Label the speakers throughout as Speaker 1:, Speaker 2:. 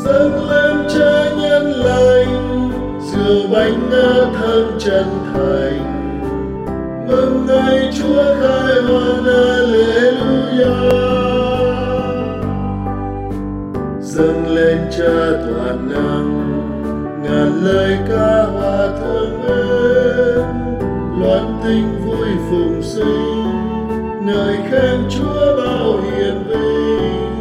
Speaker 1: dâng lên Cha nhân lành, rượu bánh thơm chân thành. Mừng ngày Chúa khai hoàn, Alleluia. Dâng lên Cha toàn năng, ngàn lời ca hòa thơm mến. Loan tinh vui phụng sinh, ngợi khen Chúa bao hiền vinh.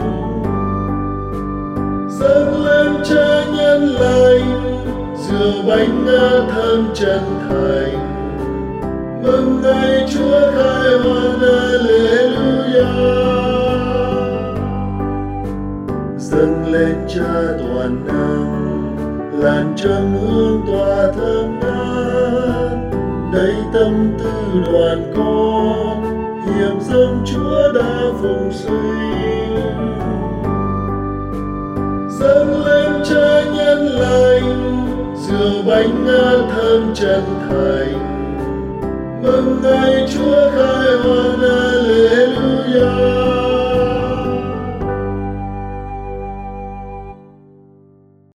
Speaker 1: Dâng lên Cha nhân lành, rượu bánh thơm chân thành. Mừng ngày Chúa khai hoàn, Alleluia. Dâng lên Cha toàn năng, làn trầm hương tỏa thơm ngát. Đầy tâm tư đoàn con, hiệp dâng Chúa đã phụng sinh. Dâng lên Cha nhân lành, rượu bánh thơm chân thành. Mừng ngày Chúa khai